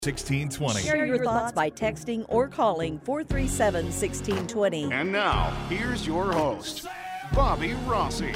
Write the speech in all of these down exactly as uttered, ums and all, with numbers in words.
sixteen twenty. Share your thoughts by texting or calling four three seven, one six two zero. And now, here's your host, Bobby Rossi.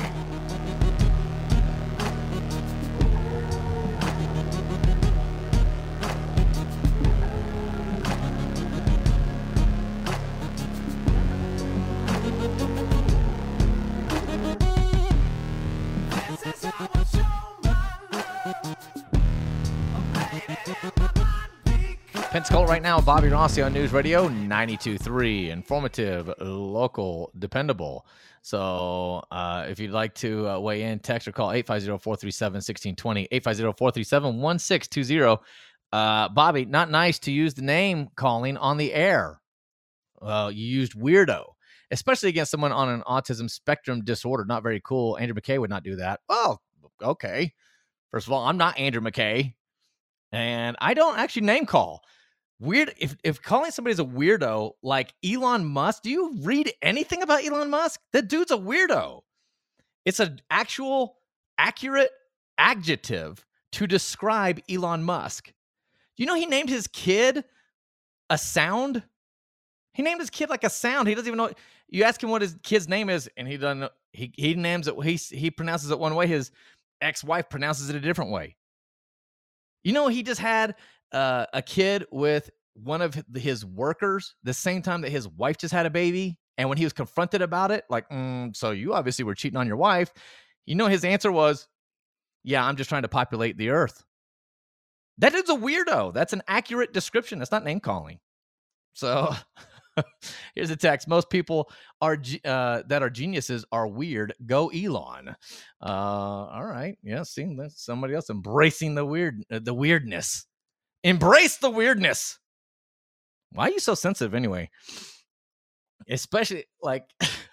Pensacola right now, Bobby Rossi on News Radio ninety-two point three. Informative, local, dependable. So uh, if you'd like to uh, weigh in, text or call eight five zero, four three seven, one six two zero, eight five zero, four three seven, one six two zero. Uh, Bobby, not nice to use the name calling on the air. Well, you used weirdo, especially against someone on an autism spectrum disorder. Not very cool. Andrew McKay would not do that. Well, okay. First of all, I'm not Andrew McKay, and I don't actually name call. Weird. If if calling somebody a weirdo like Elon Musk, do you read anything about Elon Musk? That dude's a weirdo. It's an actual accurate adjective to describe Elon Musk. You know, he named his kid a sound. He named his kid like a sound. He doesn't even know. You ask him what his kid's name is, and he doesn't know. He he names it. He he pronounces it one way. His ex-wife pronounces it a different way. You know, he just had Uh, a kid with one of his workers the same time that his wife just had a baby. And when he was confronted about it, like, mm, so you obviously were cheating on your wife. You know, his answer was, yeah, I'm just trying to populate the earth. That dude's a weirdo. That's an accurate description. That's not name calling. So here's a text. Most people are uh, that are geniuses are weird. Go Elon. Uh, all right. Yeah. See, that's somebody else embracing the weird, uh, the weirdness. Embrace the weirdness. Why are you so sensitive anyway? Especially like,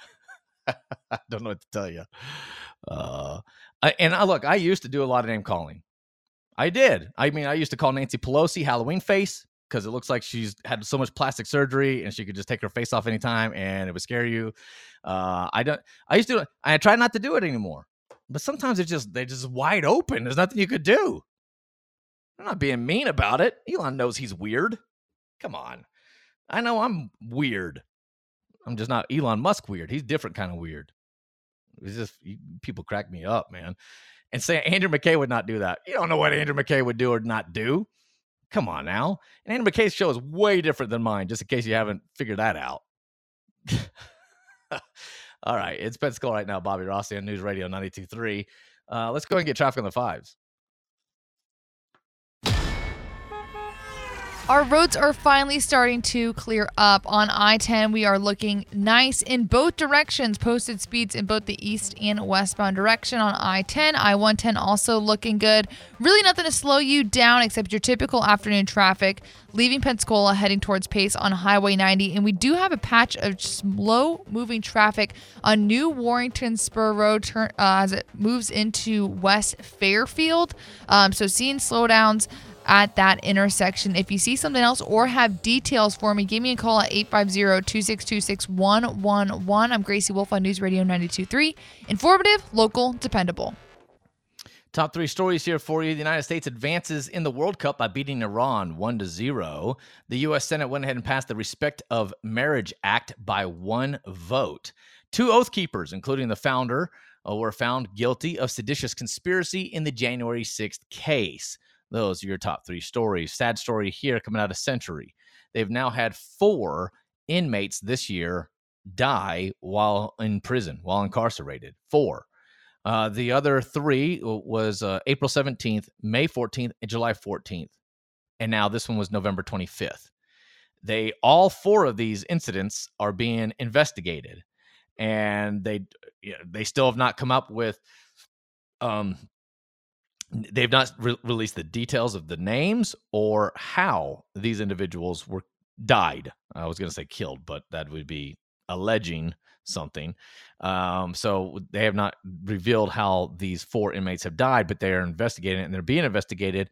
I don't know what to tell you. Uh, I, and I look, I used to do a lot of name calling. I did. I mean, I used to call Nancy Pelosi Halloween face because it looks like she's had so much plastic surgery and she could just take her face off anytime and it would scare you. Uh, I don't. I used to. I try not to do it anymore. But sometimes it's just they're just wide open. There's nothing you could do. I'm not being mean about it. Elon knows he's weird. Come on. I know I'm weird. I'm just not Elon Musk weird. He's different kind of weird. It's just, people crack me up, man. And say Andrew McKay would not do that. You don't know what Andrew McKay would do or not do. Come on now. And Andrew McKay's show is way different than mine, just in case you haven't figured that out. All right. It's Pensacola right now. Bobby Rossi on News Radio ninety-two point three. Uh, let's go and get traffic on the fives. Our roads are finally starting to clear up. On I ten, we are looking nice in both directions. Posted speeds in both the east and westbound direction on I ten. I one ten also looking good. Really nothing to slow you down except your typical afternoon traffic. Leaving Pensacola, heading towards Pace on Highway ninety. And we do have a patch of slow-moving traffic on New Warrington Spur Road turn, uh, as it moves into West Fairfield. Um, so seeing slowdowns at that intersection. If you see something else or have details for me, give me a call at eight five zero, two six two, six one one one. I'm Gracie Wolf on News Radio ninety-two point three. Informative, local, dependable. Top three stories here for you. The United States advances in the World Cup by beating Iran one to zero. The U S Senate went ahead and passed the Respect of Marriage Act by one vote. Two Oath Keepers, including the founder, uh, were found guilty of seditious conspiracy in the January sixth case. Those are your top three stories. Sad story here coming out of Century. They've now had four inmates this year die while in prison, while incarcerated. Four. Uh, the other three was uh, April seventeenth, May fourteenth, and July fourteenth. And now this one was November twenty-fifth. They all four of these incidents are being investigated. And they you know, they still have not come up with... um. They've not re- released the details of the names or how these individuals were died. I was going to say killed, but that would be alleging something. Um, so they have not revealed how these four inmates have died, but they are investigating it, and they're being investigated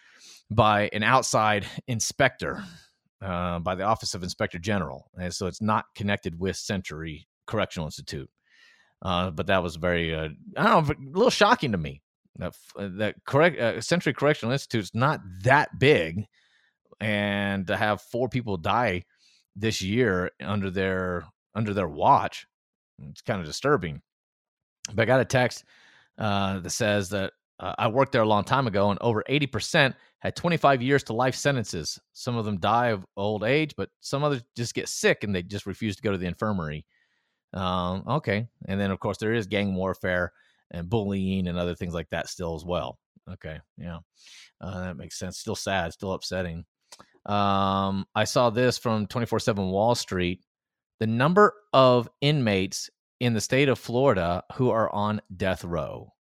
by an outside inspector, uh, by the Office of Inspector General. And so it's not connected with Century Correctional Institute. Uh, but that was very, uh, I don't know, a little shocking to me. That, that correct uh, Century Correctional Institute is not that big. and to have four people die this year under their under their watch, it's kind of disturbing. But I got a text uh, that says that uh, I worked there a long time ago, and over eighty percent had twenty-five years to life sentences. Some of them die of old age, but some others just get sick and they just refuse to go to the infirmary. Um, okay. And then, of course, there is gang warfare and bullying and other things like that still as well. Okay. Yeah. Uh, that makes sense. Still sad, still upsetting. Um, I saw this from twenty-four seven Wall Street. The number of inmates in the state of Florida who are on death row.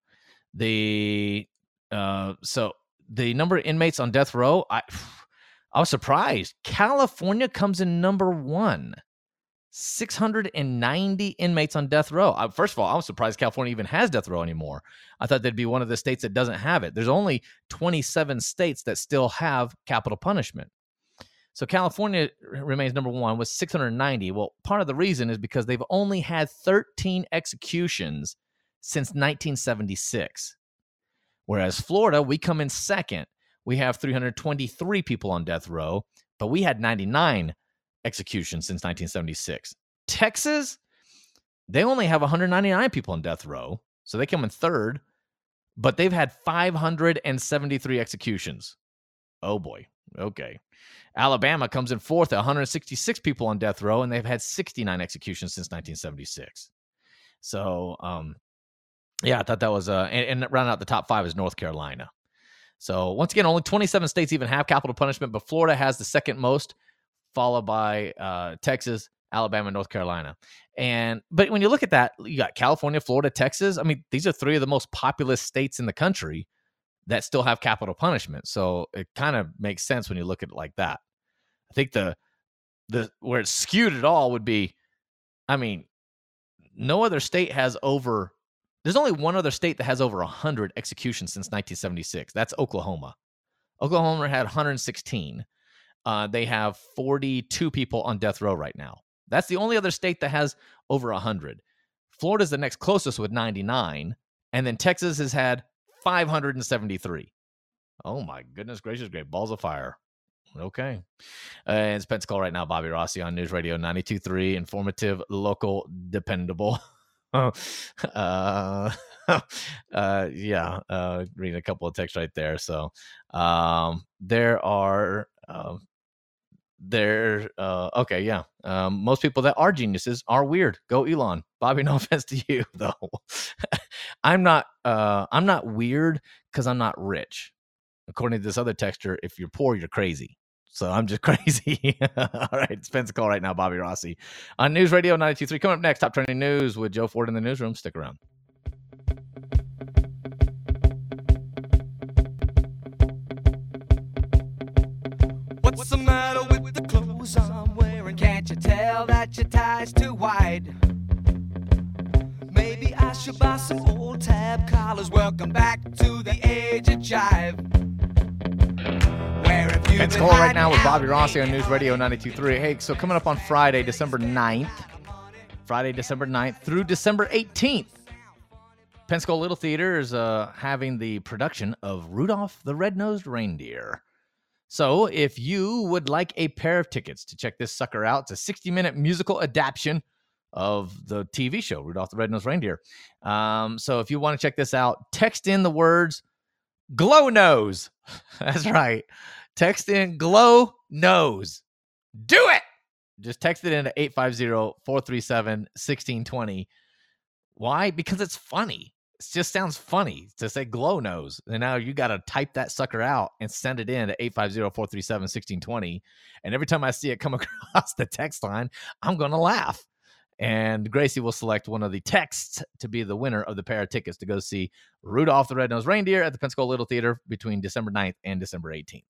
The uh, so the number of inmates on death row, I I was surprised. California comes in number one. six hundred ninety inmates on death row. I, first of all, I was surprised California even has death row anymore. I thought that'd be one of the states that doesn't have it. There's only twenty-seven states that still have capital punishment. So California remains number one with six hundred ninety. Well, part of the reason is because they've only had thirteen executions since nineteen seventy-six. Whereas Florida, we come in second. We have three hundred twenty-three people on death row, but we had ninety-nine executions since nineteen seventy-six. Texas, they only have one hundred ninety-nine people on death row, so they come in third, but they've had five hundred seventy-three executions. Oh boy. Okay. Alabama comes in fourth at one hundred sixty-six people on death row, and they've had sixty-nine executions since nineteen seventy-six. So, um, yeah, I thought that was, uh, and, and rounding out the top five is North Carolina. So, once again, only twenty-seven states even have capital punishment, but Florida has the second most, followed by uh, Texas, Alabama, North Carolina. And, but when you look at that, you got California, Florida, Texas. I mean, these are three of the most populous states in the country that still have capital punishment. So it kind of makes sense when you look at it like that. I think the the where it's skewed at all would be, I mean, no other state has over, there's only one other state that has over one hundred executions since nineteen seventy-six. That's Oklahoma. Oklahoma had one hundred sixteen. Uh, they have forty-two people on death row right now. That's the only other state that has over one hundred. Florida's the next closest with ninety-nine, and then Texas has had five hundred seventy-three. Oh my goodness gracious, great balls of fire. Okay. Uh, it's Pensacola right now. Bobby Rossi on News Radio ninety-two point three, informative, local, dependable. uh, uh, yeah, uh, reading a couple of texts right there. So um, there are... Uh, They're uh, okay, yeah. Um, most people that are geniuses are weird. Go Elon, Bobby. No offense to you, though. I'm not. Uh, I'm not weird because I'm not rich. According to this other texter, if you're poor, you're crazy. So I'm just crazy. All right, it's Pensacola right now. Bobby Rossi on News Radio ninety-two point three. Coming up next, top trending news with Joe Ford in the newsroom. Stick around. What's the matter with the clothes I'm wearing? Can't you tell that your tie's too wide? Maybe I should buy some old tab collars. Welcome back to the age of jive. Where have you It's Cole right now with Bobby Rossi on News Radio ninety-two point three. Hey, so coming up on Friday, December ninth, Friday, December ninth through December eighteenth, Pensacola Little Theater is uh, having the production of Rudolph the Red-Nosed Reindeer. So if you would like a pair of tickets to check this sucker out, it's a sixty-minute musical adaptation of the T V show, Rudolph the Red-Nosed Reindeer. Um, so if you want to check this out, text in the words glow nose. That's right. Text in glow nose. Do it. Just text it in to eight five zero, four three seven, one six two zero. Why? Because it's funny. It just sounds funny to say glow nose. And now you got to type that sucker out and send it in to eight five zero, four three seven, one six two zero. And every time I see it come across the text line, I'm going to laugh. And Gracie will select one of the texts to be the winner of the pair of tickets to go see Rudolph the Red-Nosed Reindeer at the Pensacola Little Theater between December ninth and December eighteenth.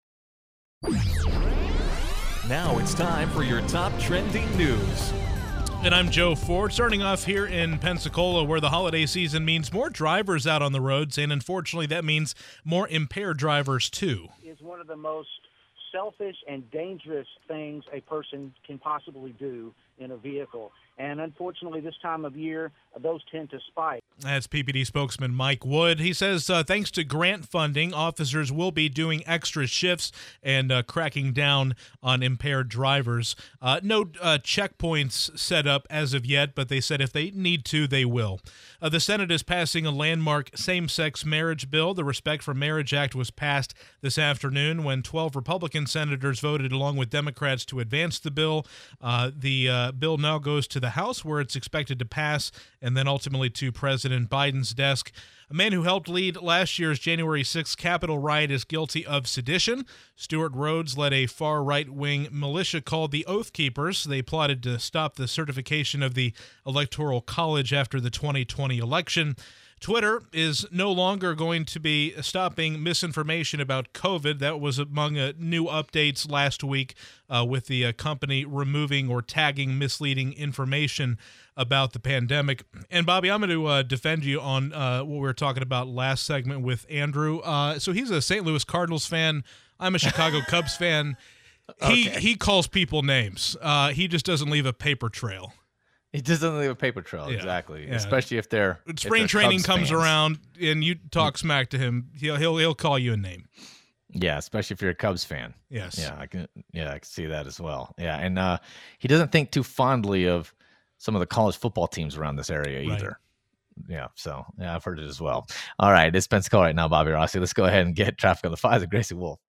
Now it's time for your top trending news. And I'm Joe Ford, starting off here in Pensacola, where the holiday season means more drivers out on the roads, and unfortunately that means more impaired drivers too. Is one of the most selfish and dangerous things a person can possibly do in a vehicle. And unfortunately, this time of year, those tend to spike. That's P P D spokesman Mike Wood. He says uh, thanks to grant funding, officers will be doing extra shifts and uh, cracking down on impaired drivers. Uh, no uh, checkpoints set up as of yet, but they said if they need to, they will. Uh, the Senate is passing a landmark same-sex marriage bill. The Respect for Marriage Act was passed this afternoon when twelve Republican senators voted along with Democrats to advance the bill. Uh, the uh, bill now goes to the House, where it's expected to pass, and then ultimately to President Biden's desk. A man who helped lead last year's January sixth Capitol riot is guilty of sedition. Stuart Rhodes led a far-right-wing militia called the Oath Keepers. They plotted to stop the certification of the Electoral College after the twenty twenty election. Twitter is no longer going to be stopping misinformation about COVID. That was among uh, new updates last week uh, with the uh, company removing or tagging misleading information about the pandemic. And, Bobby, I'm going to uh, defend you on uh, what we were talking about last segment with Andrew. Uh, so he's a Saint Louis Cardinals fan. I'm a Chicago Cubs fan. He, Okay. he calls people names. Uh, he just doesn't leave a paper trail. He just doesn't leave a paper trail, Yeah, exactly. yeah. Especially if they're if Spring they're training Cubs comes fans. around and you talk smack to him, he'll he'll he'll call you a name. Yeah, especially if you're a Cubs fan. Yes. Yeah, I can. Yeah, I can see that as well. Yeah, and uh, he doesn't think too fondly of some of the college football teams around this area Right. either. Yeah, so yeah, I've heard it as well. All right, it's Pensacola right now, Bobby Rossi. Let's go ahead and get traffic on the fives with Gracie Wolf.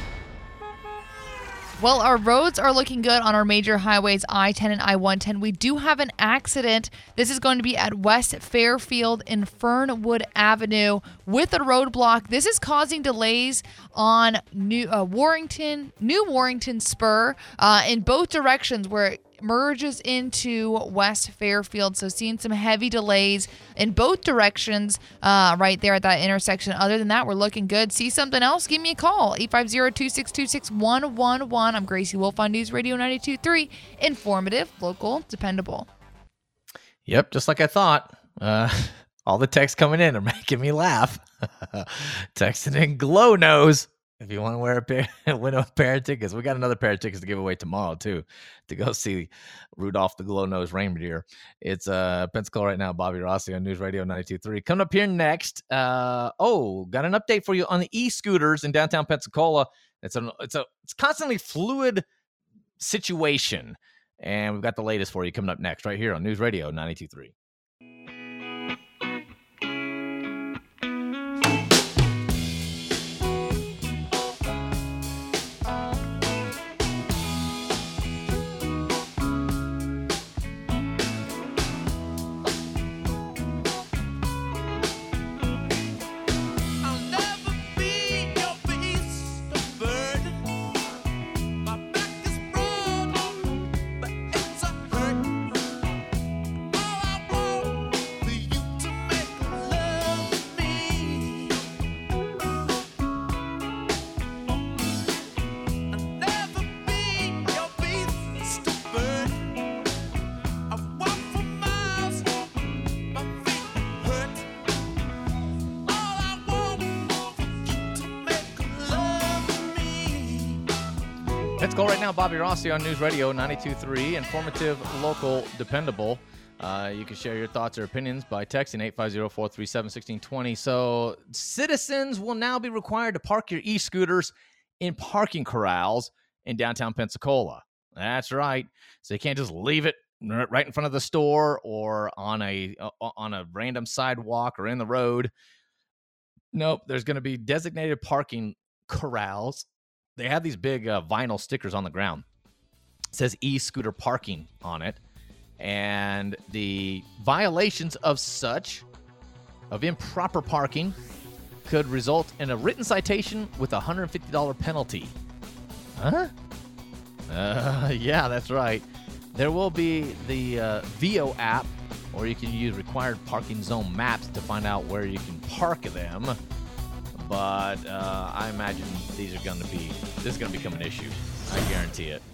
Well, our roads are looking good on our major highways, I ten and I one ten. We do have an accident. This is going to be at West Fairfield and Fernwood Avenue with a roadblock. This is causing delays on New uh, Warrington, New Warrington Spur uh, in both directions where it merges into West Fairfield. So seeing some heavy delays in both directions uh, right there at that intersection. Other than that, we're looking good. See something else? Give me a call. eight five zero, two six two, six one one one. I'm Gracie Wolf on News Radio ninety-two point three. Informative, local, dependable. Yep, just like I thought. Uh, all the texts coming in are making me laugh. Texting in Glow Nose. If you want to wear a pair, win a pair of tickets, we got another pair of tickets to give away tomorrow too, to go see Rudolph the Glow-Nosed Reindeer. It's uh Pensacola right now. Bobby Rossi on News Radio ninety-two point three. Coming up here next. Uh oh, got an update for you on the e-scooters in downtown Pensacola. It's a it's a it's constantly fluid situation, and we've got the latest for you coming up next right here on News Radio ninety-two point three. I'll never be your beast of burden. My back is broad, but it's a hurt. All I want for you to make love to me. I'll never be your beast of burden. I've walked for miles, my feet hurt. All I want for you to make love to me. Let's go right now. Bobby Rossi on News Radio ninety-two point three. Informative, local, dependable. Uh, you can share your thoughts or opinions by texting eight five zero, four three seven, one six two zero. So citizens will now be required to park your e-scooters in parking corrals in downtown Pensacola. That's right. So you can't just leave it r- right in front of the store or on a uh, on a random sidewalk or in the road. Nope. There's going to be designated parking corrals. They have these big uh, vinyl stickers on the ground. It says e-scooter parking on it. And the violations of such, of improper parking, could result in a written citation with a one hundred fifty dollars penalty. Huh? Uh, yeah, that's right. There will be the uh, Vio app, or you can use required parking zone maps to find out where you can park them. But uh, I imagine these are going to be, this is going to become an issue. I guarantee it.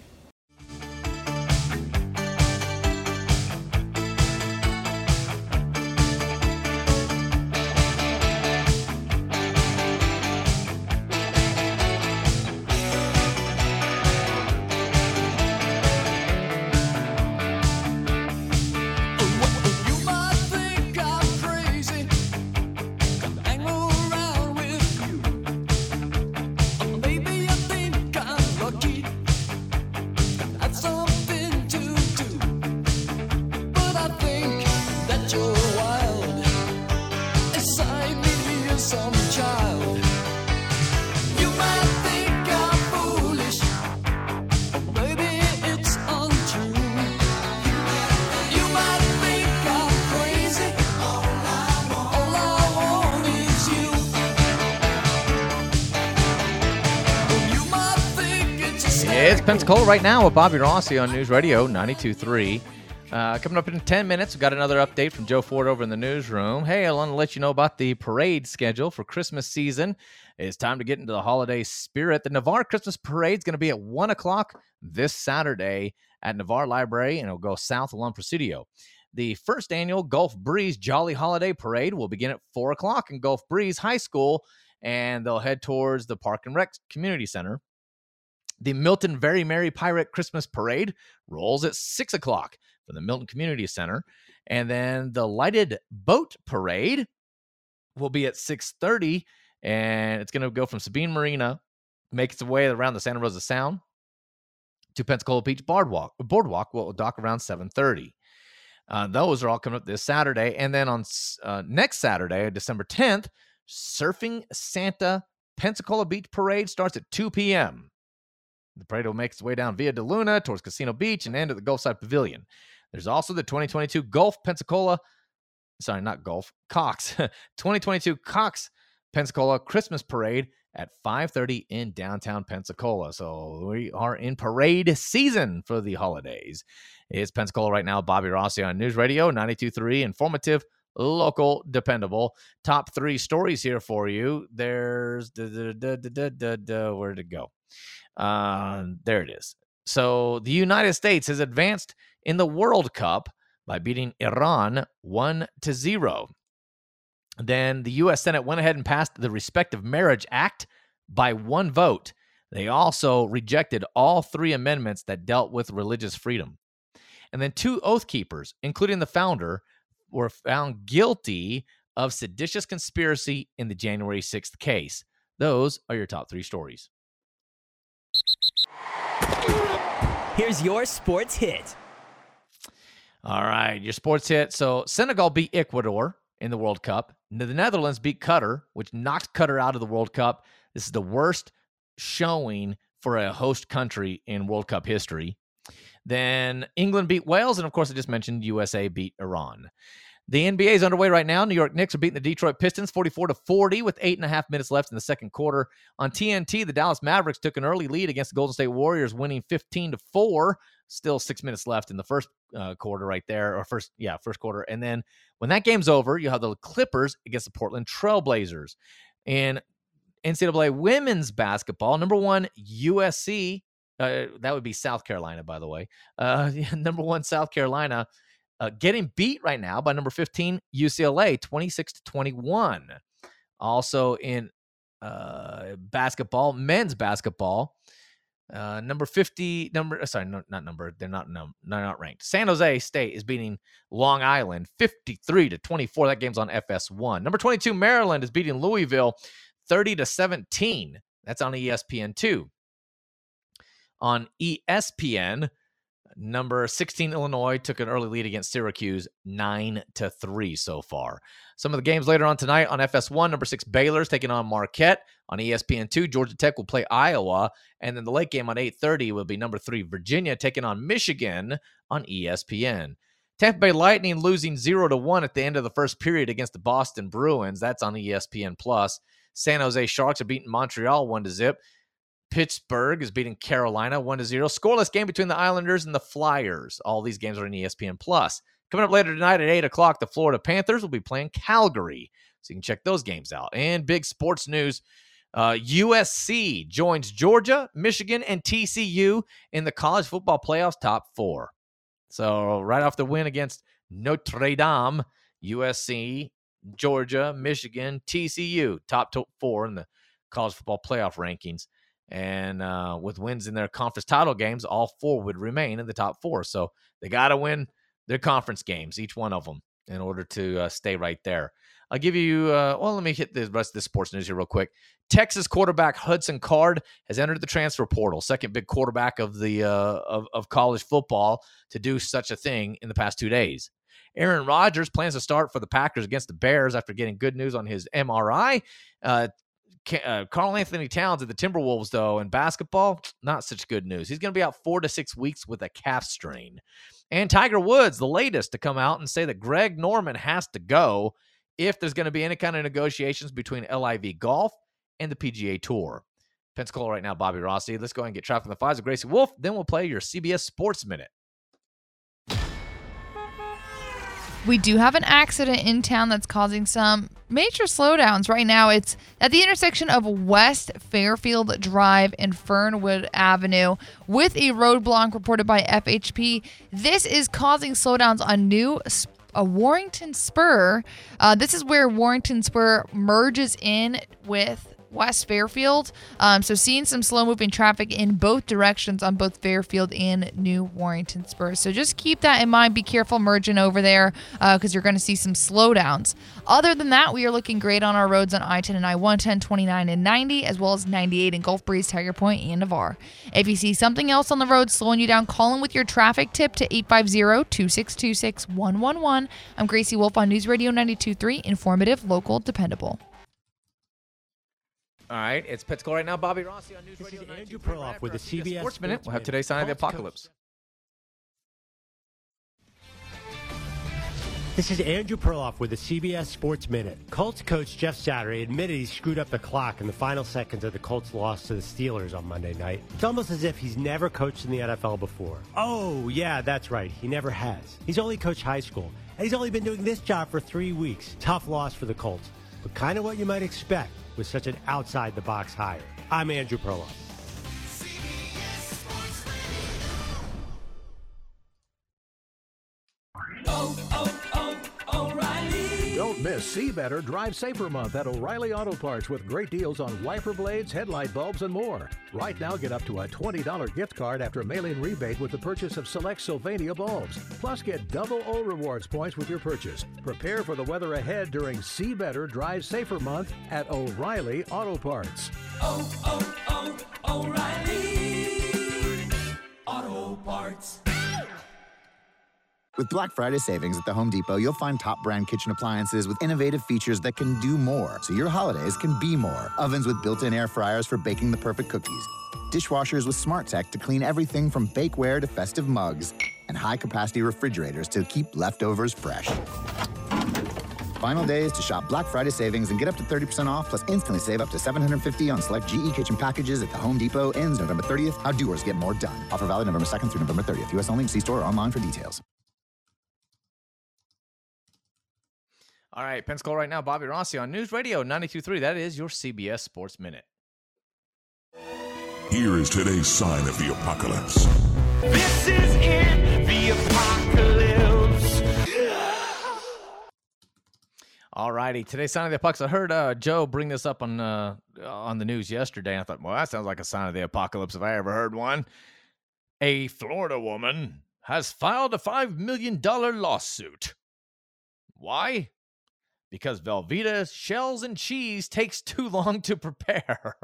It's Pensacola right now with Bobby Rossi on News Radio ninety-two point three. Uh, coming up in ten minutes, we've got another update from Joe Ford over in the newsroom. Hey, I want to let you know about the parade schedule for Christmas season. It's time to get into the holiday spirit. The Navarre Christmas Parade is going to be at one o'clock this Saturday at Navarre Library, and it'll go south along Presidio. The first annual Gulf Breeze Jolly Holiday Parade will begin at four o'clock in Gulf Breeze High School, and they'll head towards the Park and Rec Community Center. The Milton Very Merry Pirate Christmas Parade rolls at six o'clock from the Milton Community Center. And then the Lighted Boat Parade will be at six thirty, and it's going to go from Sabine Marina, make its way around the Santa Rosa Sound to Pensacola Beach Boardwalk. Boardwalk will dock around seven thirty. Uh, those are all coming up this Saturday. And then on uh, next Saturday, December tenth, Surfing Santa Pensacola Beach Parade starts at two p.m. The parade will make its way down Via de Luna towards Casino Beach and end at the Gulfside Pavilion. There's also the twenty twenty-two Gulf Pensacola, sorry, not Gulf, Cox, twenty twenty-two Cox Pensacola Christmas Parade at five thirty in downtown Pensacola. So we are in parade season for the holidays. It's Pensacola right now. Bobby Rossi on News Radio ninety-two point three, informative, local, dependable. Top three stories here for you. There's, da, da, da, da, da, da, where did it go? Uh, there it is. So the United States has advanced in the World Cup by beating Iran one to zero. Then the U S Senate went ahead and passed the Respect of Marriage Act by one vote. They also rejected all three amendments that dealt with religious freedom. And then two Oath Keepers, including the founder, were found guilty of seditious conspiracy in the January sixth case. Those are your top three stories. Here's your sports hit. All right, your sports hit. So Senegal beat Ecuador in the World Cup. The Netherlands beat Qatar, which knocked Qatar out of the World Cup. This is the worst showing for a host country in World Cup history. Then England beat Wales, and of course I just mentioned U S A beat Iran. The N B A is underway right now. New York Knicks are beating the Detroit Pistons forty-four to forty with eight and a half minutes left in the second quarter. On T N T, the Dallas Mavericks took an early lead against the Golden State Warriors, winning fifteen to four. Still six minutes left in the first uh, quarter right there, or first, yeah, first quarter. And then when that game's over, you have the Clippers against the Portland Trail Blazers. In N C double A women's basketball, number one, U S C, uh, that would be South Carolina, by the way. Uh, number one, South Carolina, Uh, getting beat right now by number fifteen, U C L A, twenty-six to twenty-one. Also in uh, basketball, men's basketball, uh, number fifty, number sorry, no, not number, they're not num, they're not ranked. San Jose State is beating Long Island fifty-three to twenty-four. That game's on F S one. Number twenty-two, Maryland is beating Louisville thirty to seventeen. That's on E S P N two. On E S P N, number sixteen, Illinois took an early lead against Syracuse, nine to three so far. Some of the games later on tonight on F S one, number six, Baylor's taking on Marquette. On E S P N two, Georgia Tech will play Iowa. And then the late game on eight thirty will be number three, Virginia taking on Michigan on E S P N. Tampa Bay Lightning losing zero to one at the end of the first period against the Boston Bruins. That's on E S P N plus. San Jose Sharks are beating Montreal one to zip. Pittsburgh is beating Carolina one to zero. Scoreless game between the Islanders and the Flyers. All these games are on E S P N plus. Coming up later tonight at eight o'clock, the Florida Panthers will be playing Calgary. So you can check those games out. And big sports news, uh, U S C joins Georgia, Michigan, and T C U in the college football playoffs top four. So right off the win against Notre Dame, U S C, Georgia, Michigan, T C U, top four in the college football playoff rankings. And uh, with wins in their conference title games, all four would remain in the top four. So they got to win their conference games, each one of them, in order to uh, stay right there. I'll give you, uh, well, let me hit the rest of the sports news here real quick. Texas quarterback Hudson Card has entered the transfer portal, second big quarterback of the uh, of, of college football to do such a thing in the past two days. Aaron Rodgers plans to start for the Packers against the Bears after getting good news on his M R I. Uh, Uh, Carl Anthony Towns at the Timberwolves, though, in basketball, not such good news. He's going to be out four to six weeks with a calf strain. And Tiger Woods, the latest to come out and say that Greg Norman has to go if there's going to be any kind of negotiations between L I V Golf and the P G A Tour. Pensacola right now, Bobby Rossi. Let's go ahead and get traffic on the fives with Gracie Wolf. Then we'll play your C B S Sports Minute. We do have an accident in town that's causing some major slowdowns right now. It's at the intersection of West Fairfield Drive and Fernwood Avenue with a roadblock reported by F H P. This is causing slowdowns on New uh, Warrington Spur. Uh, this is where Warrington Spur merges in with West Fairfield. Um, so seeing some slow moving traffic in both directions on both Fairfield and New Warrington Spur. So just keep that in mind. Be careful merging over there because uh, you're going to see some slowdowns. Other than that, we are looking great on our roads on I ten and I one ten, twenty-nine and ninety, as well as ninety-eight in Gulf Breeze, Tiger Point, and Navarre. If you see something else on the road slowing you down, call in with your traffic tip to eight five zero, two six two, six one one one. I'm Gracie Wolf on News Radio ninety-two point three, informative, local, dependable. All right, it's Pensacola right now. Bobby Rossi on News This Radio. is Andrew Perloff with the C B S Sports Minute. Sports We'll have Minute. today's sign of the Colts apocalypse. This is Andrew Perloff with the C B S Sports Minute. Colts coach Jeff Saturday admitted he screwed up the clock in the final seconds of the Colts' loss to the Steelers on Monday night. It's almost as if he's never coached in the N F L before. Oh, yeah, that's right. He never has. He's only coached high school, and he's only been doing this job for three weeks. Tough loss for the Colts, but kind of what you might expect with such an outside-the-box hire. I'm Andrew Perloff. Don't miss See Better, Drive Safer Month at O'Reilly Auto Parts with great deals on wiper blades, headlight bulbs, and more. Right now, get up to a twenty dollars gift card after mail-in rebate with the purchase of select Sylvania bulbs. Plus, get double O Rewards points with your purchase. Prepare for the weather ahead during See Better, Drive Safer Month at O'Reilly Auto Parts. Oh, oh, oh, O'Reilly Auto Parts. With Black Friday savings at the Home Depot, you'll find top brand kitchen appliances with innovative features that can do more, so your holidays can be more. Ovens with built-in air fryers for baking the perfect cookies. Dishwashers with smart tech to clean everything from bakeware to festive mugs. And high-capacity refrigerators to keep leftovers fresh. Final days to shop Black Friday savings and get up to thirty percent off, plus instantly save up to seven hundred fifty dollars on select G E kitchen packages at the Home Depot. Ends November thirtieth. How doers get more done. Offer valid November second through November thirtieth. U S only. See store or online for details. All right, Pensacola right now, Bobby Rossi on News Radio ninety-two point three. That is your C B S Sports Minute. Here is today's sign of the apocalypse. This is in the apocalypse. All righty, today's sign of the apocalypse. I heard uh, Joe bring this up on uh, on the news yesterday. And I thought, well, that sounds like a sign of the apocalypse if I ever heard one. A Florida woman has filed a five million dollars lawsuit. Why? Because Velveeta shells and cheese takes too long to prepare.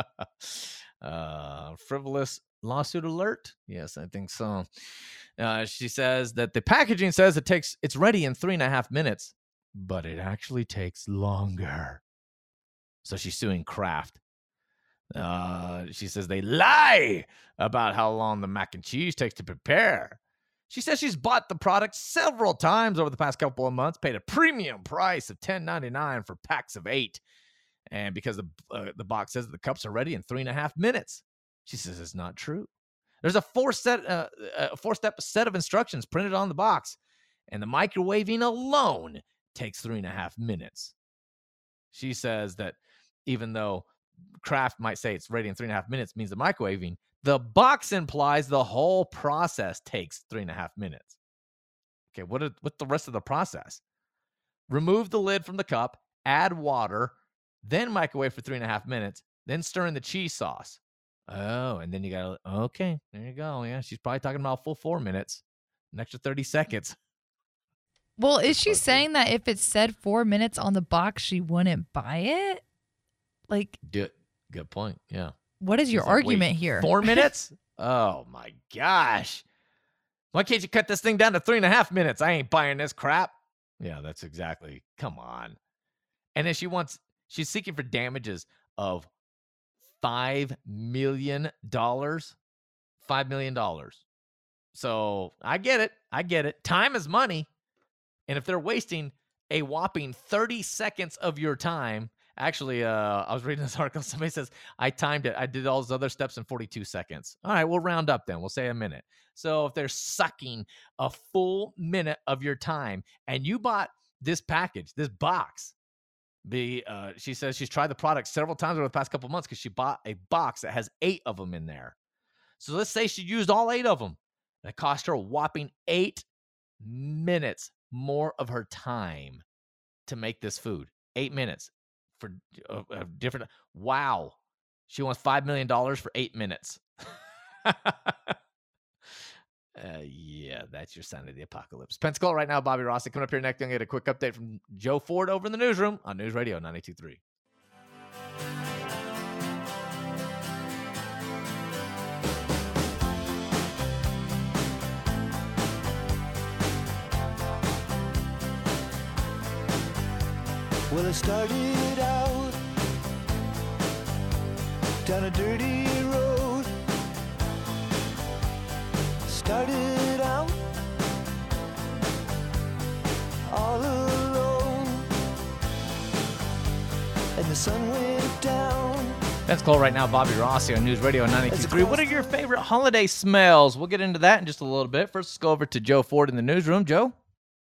uh, frivolous lawsuit alert? Yes, I think so. Uh, she says that the packaging says it takes it's ready in three and a half minutes, but it actually takes longer. So she's suing Kraft. Uh, she says they lie about how long the mac and cheese takes to prepare. She says she's bought the product several times over the past couple of months, paid a premium price of ten ninety-nine for packs of eight. And because the uh, the box says the cups are ready in three and a half minutes. She says it's not true. There's a four set, uh, a four-step set of instructions printed on the box, and the microwaving alone takes three and a half minutes. She says that even though Kraft might say it's ready in three and a half minutes means the microwaving, the box implies the whole process takes three and a half minutes. Okay, what are, what's the rest of the process? Remove the lid from the cup, add water, then microwave for three and a half minutes, then stir in the cheese sauce. Oh, and then you got to, okay, there you go. Yeah, she's probably talking about full four minutes, an extra thirty seconds. Well, is she saying that if it said four minutes on the box, she wouldn't buy it? Like, Good, good point. Yeah. what is your She's like, argument "Wait, here? Four minutes? Oh my gosh. Why can't you cut this thing down to three and a half minutes? I ain't buying this crap. Yeah, that's exactly. Come on. And then she wants, she's seeking for damages of five million dollars. five million dollars. So I get it. I get it. Time is money. And if they're wasting a whopping thirty seconds of your time Actually, uh, I was reading this article. Somebody says, I timed it. I did all those other steps in forty-two seconds. All right, we'll round up then. We'll say a minute. So if they're sucking a full minute of your time and you bought this package, this box, the uh, she says she's tried the product several times over the past couple of months because she bought a box that has eight of them in there. So let's say she used all eight of them. And it cost her a whopping eight minutes more of her time to make this food. Eight minutes. For uh, uh, different, wow, she wants five million dollars for eight minutes. uh, yeah, that's your sign of the apocalypse. Pensacola right now, Bobby Rossi coming up here next. I'm gonna get a quick update from Joe Ford over in the newsroom on News Radio ninety-two point three. Well, it started out down a dirty road. Started out all alone, and the sun went down. Pensacola right now, Bobby Rossi on News Radio ninety-two point three. What are your favorite holiday smells? We'll get into that in just a little bit. First, let's go over to Joe Ford in the newsroom. Joe?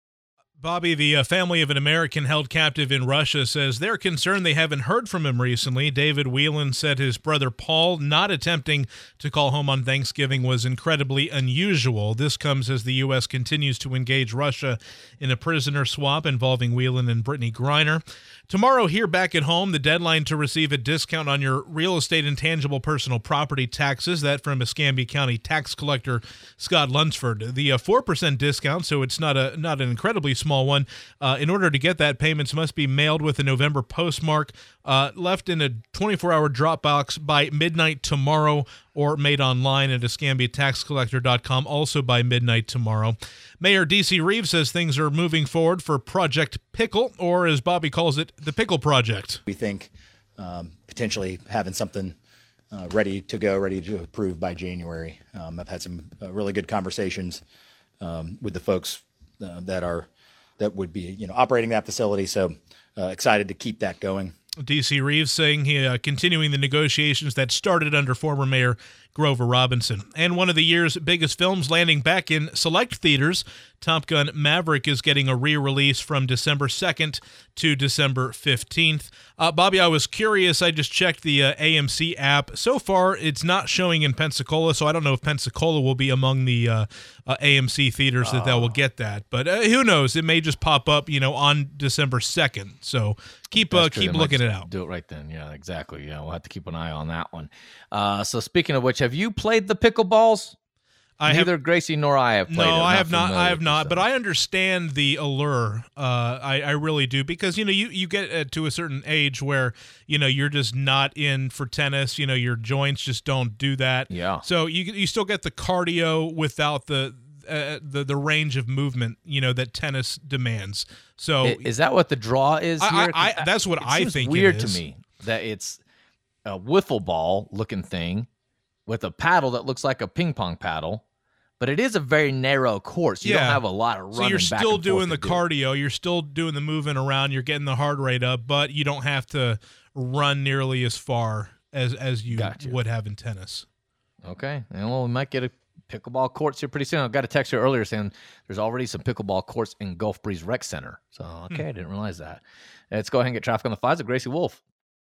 Bobby, the uh, family of an American held captive in Russia, says they're concerned they haven't heard from him recently. David Whelan said his brother Paul not attempting to call home on Thanksgiving was incredibly unusual. This comes as the U S continues to engage Russia in a prisoner swap involving Whelan and Brittany Griner. Tomorrow, here back at home, the deadline to receive a discount on your real estate and tangible personal property taxes. That from Escambia County tax collector Scott Lunsford. The uh, four percent discount, so it's not a not an incredibly small one. Uh, in order to get that, payments must be mailed with a November postmark, uh, left in a twenty-four hour drop box by midnight tomorrow, or made online at escambia tax collector dot com, also by midnight tomorrow. Mayor D C Reeves says things are moving forward for Project Pickle, or as Bobby calls it, the Pickle Project. We think um, potentially having something uh, ready to go, ready to approve by January. Um, I've had some uh, really good conversations um, with the folks uh, that are that would be, you know, operating that facility. So uh, excited to keep that going. D C Reeves saying he uh, continuing the negotiations that started under former Mayor Grover Robinson. And one of the year's biggest films landing back in select theaters, Top Gun Maverick, is getting a re-release from December second to December fifteenth. Uh, Bobby, I was curious. I just checked the uh, A M C app. So far, it's not showing in Pensacola, so I don't know if Pensacola will be among the uh, uh, A M C theaters that that will get that. But uh, who knows? It may just pop up, you know, on December second. So keep uh, keep looking it out. Do it right then. Yeah, exactly. Yeah, we'll have to keep an eye on that one. Uh, so speaking of which, have you played the pickleballs? I Neither have, Gracie nor I have played no, it. I have not. I have familiar not. with But I understand the allure. Uh, I, I really do, because you know you you get uh, to a certain age where you know you're just not in for tennis. You know your joints just don't do that. Yeah. So you you still get the cardio without the uh, the the range of movement, you know, that tennis demands. So I- Is that what the draw is I- here? I- I- that's what It I seems think it weird is. to me that it's a wiffle ball looking thing with a paddle that looks like a ping pong paddle, but it is a very narrow course. You don't have a lot of running. So you're back still and forth doing to the do. cardio, you're still doing the moving around, you're getting the heart rate up, but you don't have to run nearly as far as as you Gotcha. would have in tennis. Okay. And well, we might get a pickleball courts here pretty soon. I got a text here earlier saying there's already some pickleball courts in Gulf Breeze Rec Center. So, okay, I didn't realize that. Let's go ahead and get traffic on the fives with Gracie Wolf.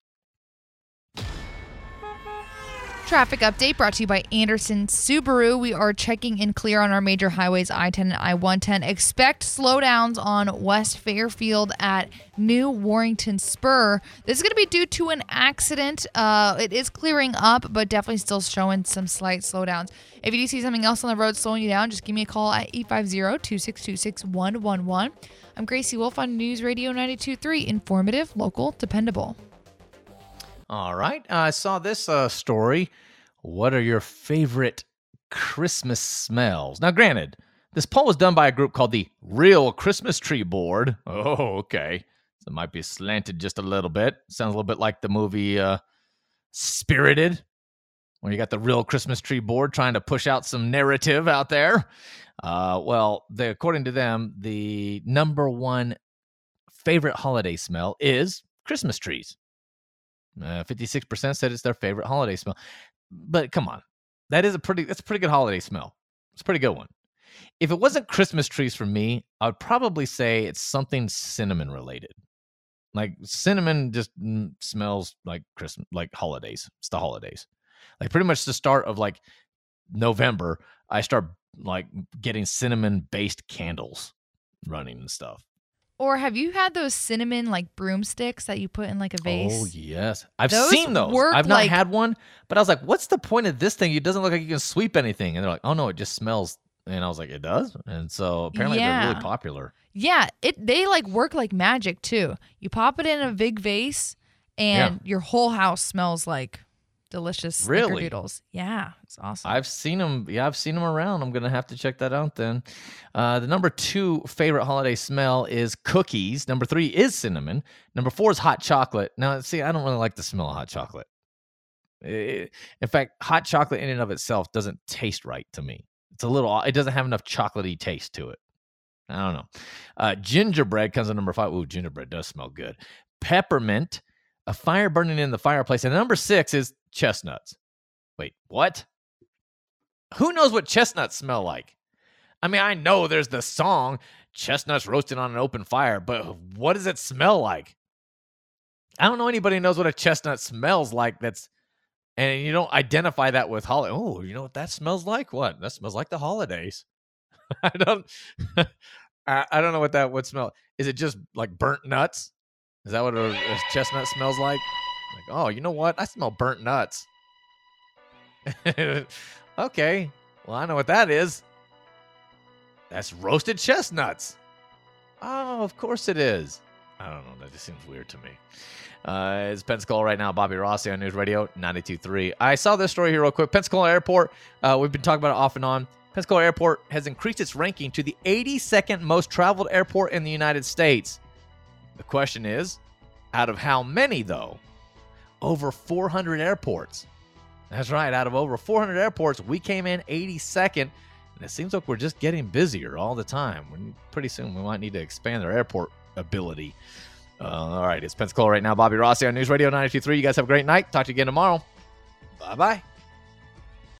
Traffic update brought to you by Anderson Subaru. We are checking in clear on our major highways, I ten and I one ten. Expect slowdowns on West Fairfield at New Warrington Spur. This is going to be due to an accident. Uh, it is clearing up, but definitely still showing some slight slowdowns. If you do see something else on the road slowing you down, just give me a call at eight five zero, two six two, six one one one. I'm Gracie Wolf on News Radio ninety-two point three. Informative, local, dependable. All right. Uh, I saw this uh, story. What are your favorite Christmas smells? Now, granted, this poll was done by a group called the Real Christmas Tree Board. Oh, okay. So it might be slanted just a little bit. Sounds a little bit like the movie uh, Spirited, where you got the Real Christmas Tree Board trying to push out some narrative out there. Uh, well, they, according to them, the number one favorite holiday smell is Christmas trees. Uh, fifty-six percent said it's their favorite holiday smell. But come on, that is a pretty that's a pretty good holiday smell. It's a pretty good one. If it wasn't Christmas trees for me, I would probably say it's something cinnamon related. Like cinnamon just mm, smells like Christmas, like holidays. It's the holidays. Like pretty much the start of like November, I start like getting cinnamon based candles running and stuff. Or have you had those cinnamon like broomsticks that you put in like a vase? Oh yes, I've Those seen those. work I've not like- had one, but I was like, "What's the point of this thing? It doesn't look like you can sweep anything." And they're like, "Oh no, it just smells." And I was like, "It does." And so apparently they're Yeah. really popular. Yeah, it they like work like magic too. You pop it in a big vase, and your whole house smells like delicious Really? snickerdoodles. Yeah, it's awesome. I've seen them. Yeah, I've seen them around. I'm gonna have to check that out then. Uh, the number two favorite holiday smell is cookies. Number three is cinnamon. Number four is hot chocolate. Now, see, I don't really like the smell of hot chocolate. It- in fact, hot chocolate in and of itself doesn't taste right to me. It's a little. It doesn't have enough chocolatey taste to it. I don't know. Uh, gingerbread comes in number five. Ooh, gingerbread does smell good. Peppermint, a fire burning in the fireplace. And number six is chestnuts. Wait, what? Who knows what chestnuts smell like? I mean, I know there's the song, chestnuts roasting on an open fire, but what does it smell like? I don't know anybody who knows what a chestnut smells like that's, and you don't identify that with holiday. Oh, you know what that smells like? What? That smells like the holidays. I don't, I, I don't know what that would smell. Is it just like burnt nuts? Is that what a, a chestnut smells like? Like, oh, you know what? I smell burnt nuts. Okay, well, I know what that is. That's roasted chestnuts. Oh, of course it is. I don't know. That just seems weird to me. Uh, it's Pensacola right now. Bobby Rossi on News Radio ninety-two point three. I saw this story here real quick. Pensacola Airport, uh, we've been talking about it off and on. Pensacola Airport has increased its ranking to the eighty-second most traveled airport in the United States. The question is, out of how many, though? Over four hundred airports. That's right. Out of over four hundred airports, we came in eighty-second. And it seems like we're just getting busier all the time. We're, pretty soon, we might need to expand our airport ability. Uh, all right. It's Pensacola right now. Bobby Rossi on News Radio ninety-two point three. You guys have a great night. Talk to you again tomorrow. Bye-bye.